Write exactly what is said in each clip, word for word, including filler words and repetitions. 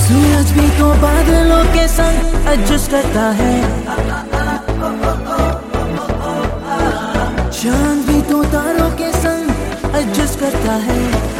सूरज भी तो बादलों के संग एडजस्ट करता है, चांद भी तो तारों के संग एडजस्ट करता है।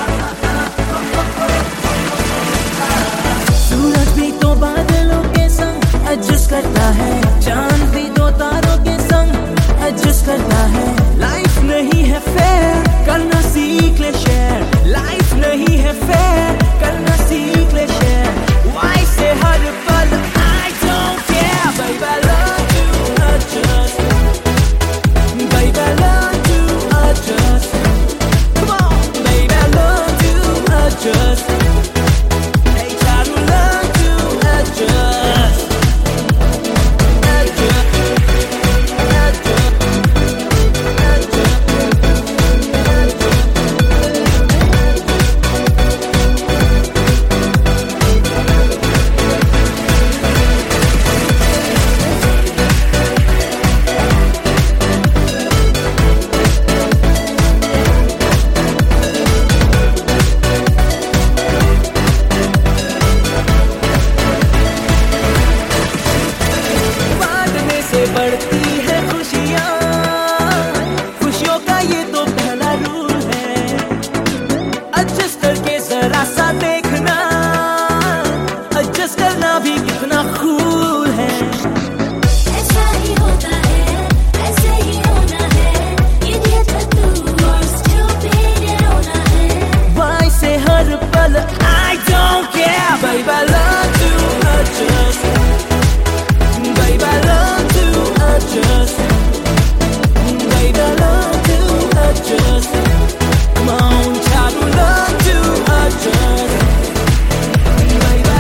सूरज भी तो बादलों के संग एडजस्ट करता है, चांद भी तो तारों के संग एडजस्ट करता है। लाइफ नहीं है फेयर, करना सीख ले शेयर। लाइफ नहीं है फेयर, करना सीख ले शेयर। Why say हर पल I don't care, baby learn to adjust, baby learn to adjust, come on baby learn to adjust, hey try to learn to adjust, adjust, adjust, बढ़ती है खुशियाँ, खुशियों का ये तो पहला रूल है। एडजस्ट करके जरा सा देखना, एडजस्ट करना भी कितना कूल है। ऐसा ही होता है, ऐसे ही होना है, इडियट तू और स्टूपिड होना है। Why say हर पल I don't care, baby learn to adjust, baby learn to adjust, baby learn to adjust, come on try to learn to adjust, baby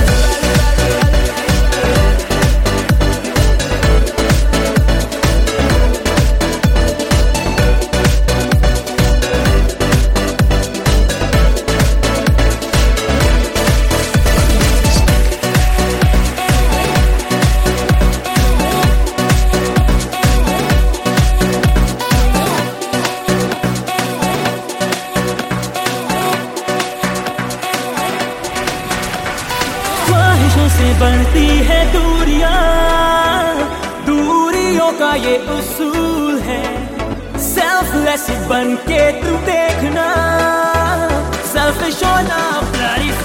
से बढ़ती है दूरियां, दूरियों का ये उसूल है। सेल्फलेस बन के तू देखना, सेल्फिश होना ब्लडी